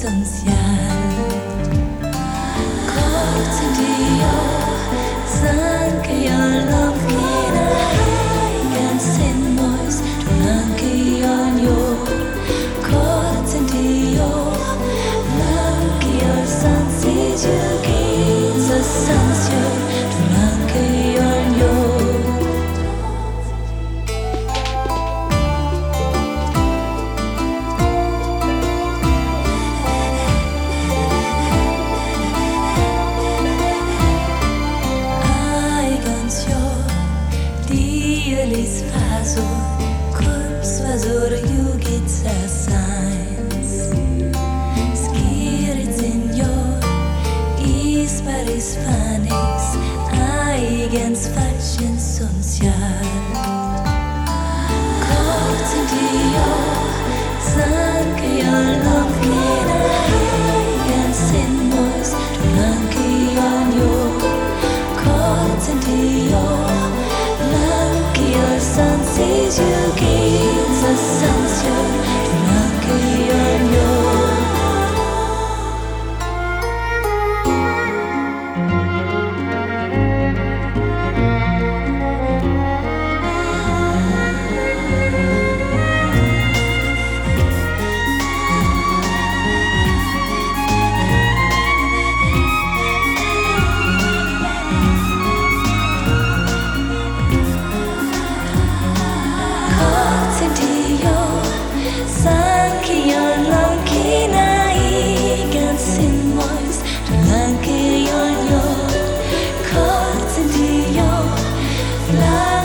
social. Caught in the sun, your love can I send voice to monkey on you. Caught in the monkey, your sun sees you, gains a sunset to monkey on you. Eles faz o corpos faz ora you get a signs. Skirits in your is Paris fanis eigens fashion social. Caught in the sun, your love can eigens sin voice to monkey on you. Caught in the your sun sees you, gains a sunset to monkey on you. Fly